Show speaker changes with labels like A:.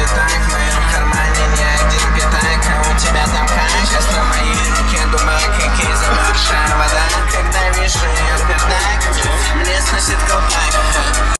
A: будет так. В моем кармане не один пятак, а у тебя там как? Сейчас на моей руке дубак, как и замерзшая вода. Когда вижу ее пердак, мне сносит колпак.